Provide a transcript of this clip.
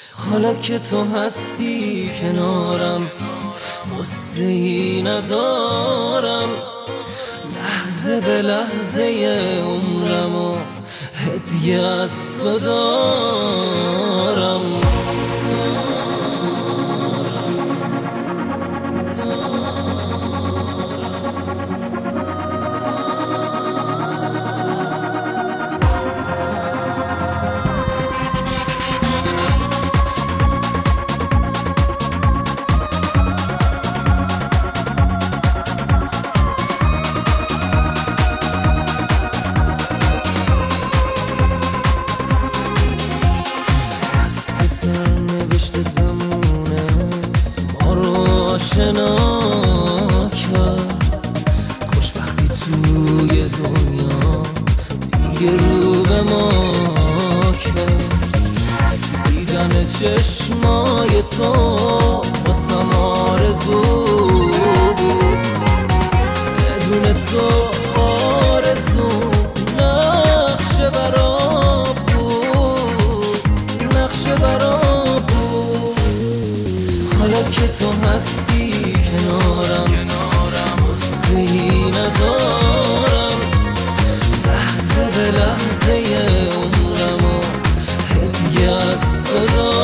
حالا که تو هستی کنارم غصه ای ندارم، لحظه به لحظه عمرمو هدیه از تو دارم. سرنوشت زمونه ما رو آشنا کرد، خوشبختی توی دنیا دیگه رو به ما کرد. دیدن چشمای تو واسم آرزو بود، بدون تو آرزو نقشه برام بود، نقشه برام بود. حالا که تو هستی کنارم غصه ای ندارم، لحظه به لحظه عمرمو هدیه از تو دارم.